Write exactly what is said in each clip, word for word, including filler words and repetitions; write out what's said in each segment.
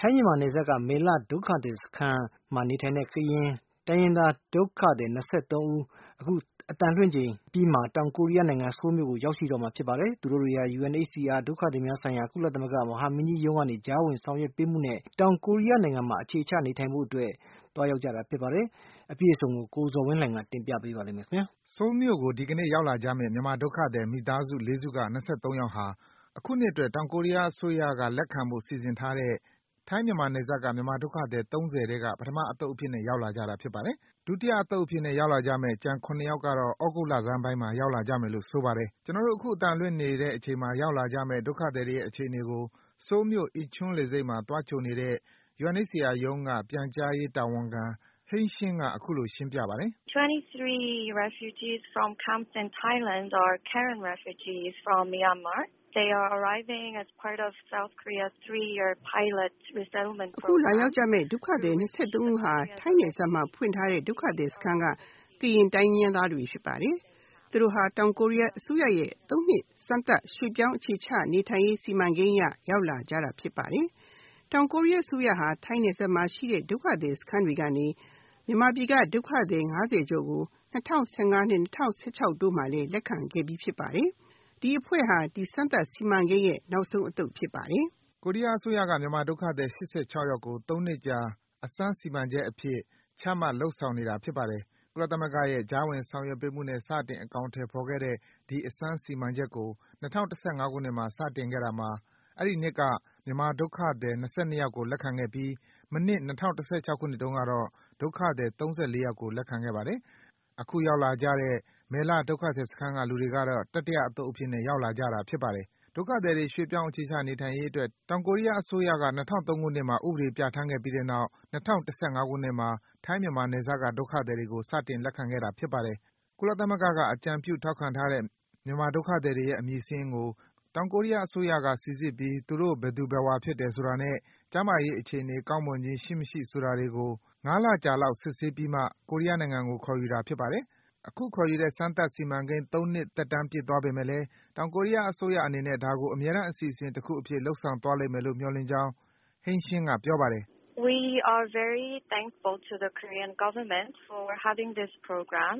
ထိုင်းမြန်မာနယ်စပ်က မယ်လဒုက္ခသည်စခန်းမှာနေထိုင်တဲ့ ကရင်တိုင်းရင်းသားဒုက္ခသည် ၂၃ ဦး အခု အတန်လွှင့်ချိန်အပြီးမှာ တောင်ကိုရီးယားနိုင်ငံ ဆိုးလ်မြို့ကို ရောက်ရှိတော့မှာဖြစ်ပါတယ်။ သူတို့တွေဟာ ယူအန်အိတ်စီအာ ဒုက္ခသည်များဆိုင်ရာ ကုလသမဂ္ဂမဟာမင်းကြီးရုံးကနေ ကြားဝင်ဆောင်ရွက်ပေးမှုနဲ့ တောင်ကိုရီးယားနိုင်ငံမှာ အခြေချနေထိုင်ဖို့အတွက် သွားရောက်ကြတာဖြစ်ပါတယ်။ အပြည့်အစုံကို ကိုဇော်ဝင်းလှိုင်က တင်ပြပေးပါမယ်။ဆိုးလ်မြို့ကို ဒီကနေ့ရောက်လာကြမယ့် မြန်မာဒုက္ခသည်မိသားစု လေးစုက ၂၃ ယောက်ဟာ အခုနှစ်အတွက် တောင်ကိုရီးယားအစိုးရက လက်ခံဖို့ စီစဉ်ထားတဲ့ ထိုင်းမြန်မာနယ်စပ်က မြန်မာဒုက္ခသည် ၃၀ ထဲက ပထမအသုတ်အဖြစ်နဲ့ ရောက်လာကြတာဖြစ်ပါတယ်။ ဒုတိယအသုတ်အဖြစ်နဲ့ ရောက်လာကြမယ့် ကျန် ၇ ယောက်ကတော့ သြဂုတ်လဆန်းပိုင်းမှာ ရောက်လာကြမယ်လို့ ဆိုပါတယ်။ ကျနော်တို့ အခု အသံလွှင့်နေတဲ့အချိန်မှာ ရောက်လာကြမယ့် ဒုက္ခသည်တွေရဲ့ အခြေအနေကို ဆိုးလ်မြို့ Incheon လေဆိပ်မှာ သွားကြိုနေတဲ့ ယူအန်အိတ်စီအာရုံးက ပြန်ကြားရေးတာဝန်ခံ Heng Ching က အခုလို ရှင်းပြပါတယ်။ “၂၃ refugees from camps in Thailand are Karen refugees from Myanmar. They are arriving as part of South Korea's three-year pilot resettlement program. အခုလာရောက်ကြမယ့် ဒုက္ခသည် ၂၃ ဦးဟာ ထိုင်းနယ်စပ်မှာဖွင့်ထားတဲ့ ဒုက္ခသည်စခန်းက ကရင်တိုင်းရင်းသားတွေဖြစ်ပါတယ်။ သူတို့ဟာ တောင်ကိုရီးယားအစိုးရရဲ့ သုံးနှစ်စမ်းသပ်ရွှေ့ပြောင်းအခြေချနေထိုင်ရေးစီမံကိန်းအရ ရောက်လာကြတာဖြစ်ပါတယ်။ တောင်ကိုရီးယားအစိုးရဟာ ထိုင်းနယ်စပ်မှာရှိတဲ့ ဒုက္ခသည်စခန်းတွေကနေ မြန်မာပြည်က ဒုက္ခသည် ၅၀ ကျော်ကို ၂၀၁၅ နဲ့ ၂၀၁၆ တို့မှာလည်း လက်ခံခဲ့ပြီးဖြစ်ပါတယ်။ ဒီအဖွဲ့ဟာ ဒီစမ်းသပ်စီမံကိန်းရဲ့ နောက်ဆုံးအသုတ်ဖြစ်ပါတယ်။ ” ကိုရီးယားအစိုးရက မြန်မာဒုက္ခသည် ၈၆ ယောက်ကို သုံးနှစ်ကြာ အစမ်းစီမံချက်အဖြစ် ချမှတ်လုပ်ဆောင်နေတာဖြစ်ပါတယ်။ ကုလသမဂ္ဂရဲ့ ကြားဝင်ဆောင်ရွက်ပေးမှုနဲ့ စတင် အကောင်အထည်ဖော်ခဲ့တဲ့ ဒီအစမ်းစီမံချက်ကို ၂၀၁၅ ခုနှစ်မှာ စတင်ခဲ့တာမှာ အဲဒီနှစ်က မြန်မာဒုက္ခသည် ၂၂ ယောက်ကို လက်ခံခဲ့ပြီး မနှစ် ၂၀၁၆ ခုနှစ်တုန်းကတော့ ဒုက္ခသည် ၃၄ ယောက်ကို လက်ခံခဲ့ပါတယ်။ အခုရောက်လာကြတဲ့ မယ်လဒုက္ခသည်စခန်းက လူတွေကတော့ တတိယအသုတ်အဖြစ်နဲ့ ရောက်လာကြတာဖြစ်ပါတယ်။ ဒုက္ခသည်တွေ ရွှေ့ပြောင်းအခြေချနေထိုင်ရေးအတွက် တောင်ကိုရီးယားအစိုးရက ၂၀၀၃ ခုနှစ်မှာ ဥပဒေပြဌာန်းခဲ့ပြီးတဲ့နောက် ၂၀၁၅ ခုနှစ်မှာ ထိုင်းမြန်မာနယ်စပ်က ဒုက္ခသည်တွေကို စတင်လက်ခံခဲ့တာဖြစ်ပါတယ်။ ကုလသမဂ္ဂက အကြံပြုထောက်ခံထားတဲ့ မြန်မာဒုက္ခသည်တွေရဲ့ အမည်စာရင်းကို တောင်ကိုရီးယားအစိုးရက စိစစ်ပြီး သူတို့ ဘယ်သူဘယ်ဝါဖြစ်တယ်ဆိုတာနဲ့ ကျန်းမာရေးအခြေအနေ ကောင်းမွန်ခြင်း ရှိမရှိဆိုတာတွေကို ၅ လကြာလောက် စစ်ဆေးပြီးမှ ကိုရီးယားနိုင်ငံကို ခေါ်ယူတာဖြစ်ပါတယ်။ အခုခေါ်ယူတဲ့ စမ်းသပ်စီမံကိန်း ၃ နှစ် သက်တမ်းပြည့်သွားပေမယ့်လည်း တောင်ကိုရီးယားအစိုးရအနေနဲ့ ဒါကို အမြဲတမ်းအစီအစဉ်တခုအဖြစ် လုပ်ဆောင်သွားလိမ့်မယ်လို့ မျှော်လင့်ကြောင်း Heng Ching က ပြောပါတယ်။ “We are very thankful to the Korean government for having this program,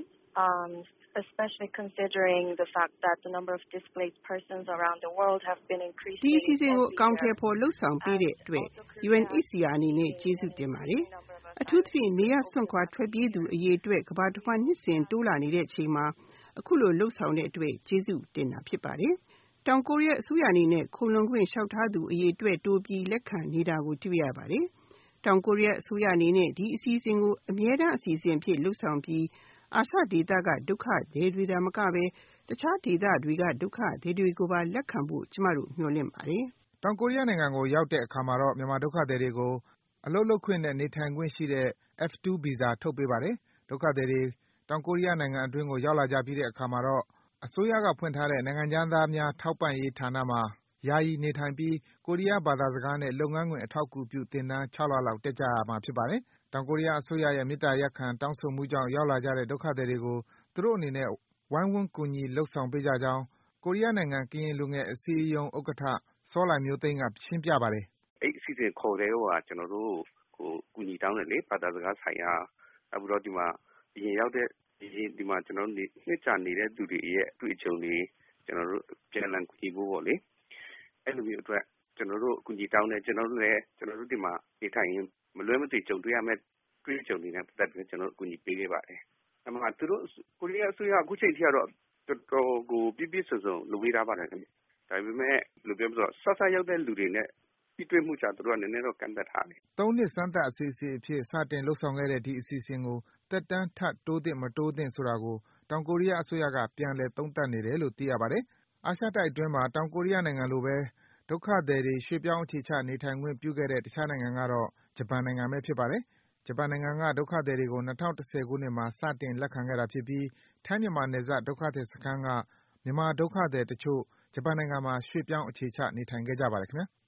especially considering the fact that the number of displaced persons around the world have been ဒီ increasing အစီအစဉ်ကို every အကောင်အထည် year. ဖော်လုပ်ဆောင်ပေးတဲ့အတွက် ယူအန်အိတ်စီအာအနေနဲ့ ကျေးဇူးတင်ပါတယ်။ အထူးသဖြင့် နေရပ်စွန့်ခွာထွက်ပြေးသူအရေအတွက် ကမ္ဘာတဝှမ်း နှစ်စဉ်တိုးလာနေတဲ့အချိန်မှာ အခုလို လုပ်ဆောင်တဲ့အတွက် ကျေးဇူးတင်တာဖြစ်ပါတယ်။ တောင်ကိုရီးယားအစိုးရအနေနဲ့ ခိုလှုံခွင့်လျှောက်ထားသူအရေအတွက် တိုးပြီး လက်ခံနေတာကို တွေ့ရပါတယ်။ တောင်ကိုရီးယားအစိုးရအနေနဲ့ ဒီအစီအစဉ်ကို အမြဲတမ်းအစီအစဉ်အဖြစ် လုပ်ဆောင်ပြီး အာရှဒေသက ဒုက္ခသည်တွေသာမကဘဲ တခြားဒေသတွေက ဒုက္ခသည်တွေကိုပါ လက်ခံဖို့ ကျမတို့ မျှော်လင့်ပါတယ်။ ” တောင်ကိုရီးယားနိုင်ငံကို ရောက်တဲ့အခါမှာတော့ မြန်မာဒုက္ခသည်တွေကို အလုပ်လုပ်ခွင့်နဲ့ နေထိုင်ခွင့်ရှိတဲ့ အက်ဖ် တူ ဗီဇာ ထုတ်ပေးပါတယ်။ ဒုက္ခသည်တွေ တောင်ကိုရီးယားနိုင်ငံအတွင်းကို ရောက်လာကြပြီးတဲ့အခါမှာတော့ အစိုးရကဖွင့်ထားတဲ့ နိုင်ငံခြားသားများထောက်ပံ့ရေးဌာနမှာ ယာယီနေထိုင်ပြီး ကိုရီးယားဘာသာစကားနဲ့ လုပ်ငန်းခွင်အထောက်အကူပြု သင်တန်း ၆ လလောက် တက်ကြရမှာဖြစ်ပါတယ်။ တောင်ကိုရီးယားအစိုးရရဲ့ မေတ္တာရပ်ခံ တောင်းဆိုမှုကြောင့် ရောက်လာကြတဲ့ ဒုက္ခသည်တွေကို သူတို့အနေနဲ့ ဝိုင်းဝန်း ကူညီလုပ်ဆောင်ပေးကြကြောင်း ကိုရီးယားနိုင်ငံ ကရင်လူငယ်အစည်းအရုံးဥက္ကဋ္ဌ စောလှိုင်မျိုးသိန်းက ရှင်းပြပါတယ်။ “အဲဒီအစီအစဉ်ခေါ်ကတည်းက ကျနော်တို့ကို အကူအညီတောင်းတယ်လေ။ ဘာသာစကားဆိုင်ရာ။ နောက်ပြီးတော့ ဒီမှာ အရင်ရောက်တဲ့ ဒီမှာ နှစ်ကြာနေတဲ့သူတွေရဲ့ အတွေ့အကြုံတွေ ကျနော်တို့ အပြန်အလှန်ကူညီဖို့ပေါ့လေ။ အဲဒီလိုမျိုးအတွက် ကျနော်တို့ အကူအညီတောင်းတယ်။ ကျနော်တို့လည်း ကျနော်တို့ ဒီမှာနေထိုင်ရင်း မလွဲမသွေ ကြုံတွေ့ရမယ့် အတွေ့အကြုံတွေနဲ့ ပတ်သက်ပြီး ကျနော်တို့ အကူအညီပေးခဲ့ပါတယ်။ အဲဒီမှာ သူတို့ ကိုရီးယားအစိုးရက အခုချိန်ထိကတော့ တော်တော်ကို ပြည့်ပြည့်စုံစုံ လုပ်ပေးထားပါတယ်ခင်ဗျ။ ဒါပေမယ့် ဘယ်လိုပြောမလဲဆိုတော့ စစရောက်တဲ့လူတွေနဲ့ ထိတွေ့မှုကျ သူတို့က နည်းနည်းတော့ ကန့်သတ်ထားတယ်။ ” သုံးနှစ် စမ်းသပ်အစီအစဉ်အဖြစ် စတင်လုပ်ဆောင်ခဲ့တဲ့ ဒီအစီအစဉ်ကို သက်တမ်း ထပ်တိုးသင့် မတိုးသင့်ဆိုတာကို တောင်ကိုရီးယားအစိုးရက ပြန်လည် သုံးသပ်နေတယ်လို့ သိရပါတယ်။ အာရှတိုက်အတွင်းမှာ တောင်ကိုရီးယားနိုင်ငံလိုဘဲ ဒုက္ခသည်တွေ ရွှေ့ပြောင်းအခြေချနေထိုင်ခွင့်ပြုခဲ့တဲ့ တခြားနိုင်ငံကတော့ ဂျပန်နိုင်ငံဘဲဖြစ်ပါတယ်။ ဂျပန်နိုင်ငံက ဒုက္ခသည်တွေကို ၂၀၁၀ ခုနှစ်မှာ စတင်လက်ခံခဲ့တာဖြစ်ပြီး ထိုင်းမြန်မာနယ်စပ် ဒုက္ခသည်စခန်းက မြန်မာဒုက္ခသည်တချို့ ဂျပန်နိုင်ငံမှာ ရွှေ့ပြောင်းအခြေချ နေထိုင်ခဲ့ကြပါတယ် ခင်ဗျား။